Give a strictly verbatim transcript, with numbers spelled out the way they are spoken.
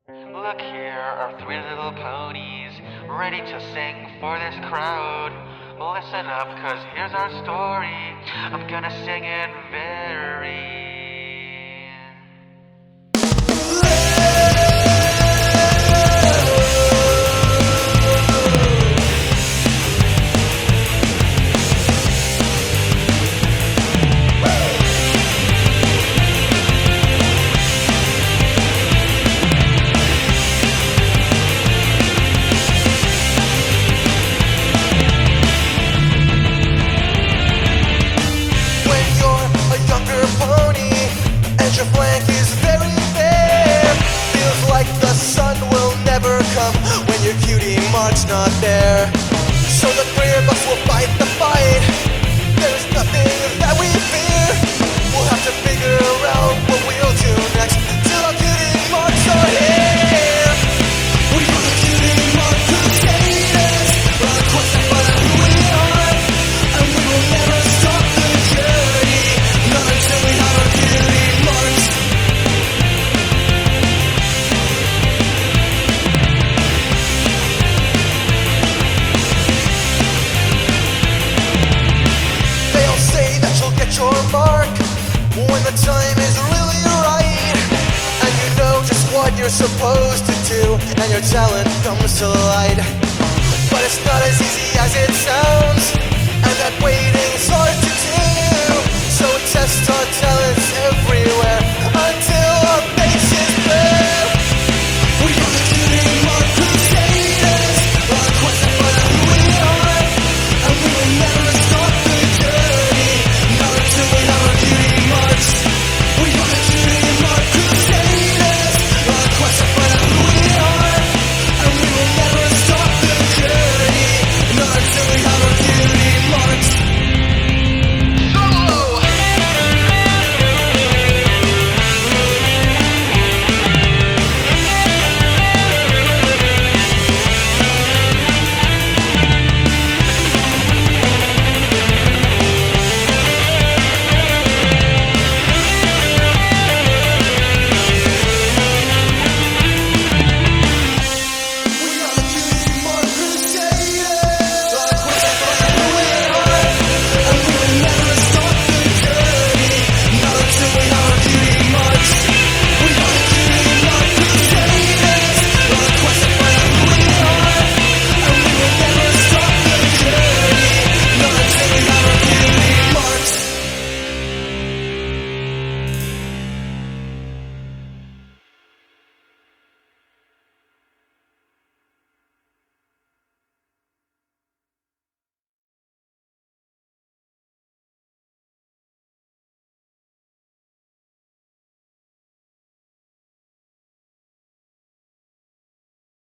Look, here are three little ponies, ready to sing for this crowd. Listen up, cause here's our story. I'm gonna sing it very your flank is very bare. Feels like the sun will never come when your cutie mark's not there. So the three of us will fight the fight. There's nothing that we fear. We'll have to figure out what we'll do next till our cutie marks are here. We want the cutie mark crusaders. We're on a quest to find out who we are, and we will never stop the journey, not until we have our cutie. Your mark when the time is really right, and you know just what you're supposed to do, and your talent comes to light. But it's not as easy as it sounds, and that waiting's all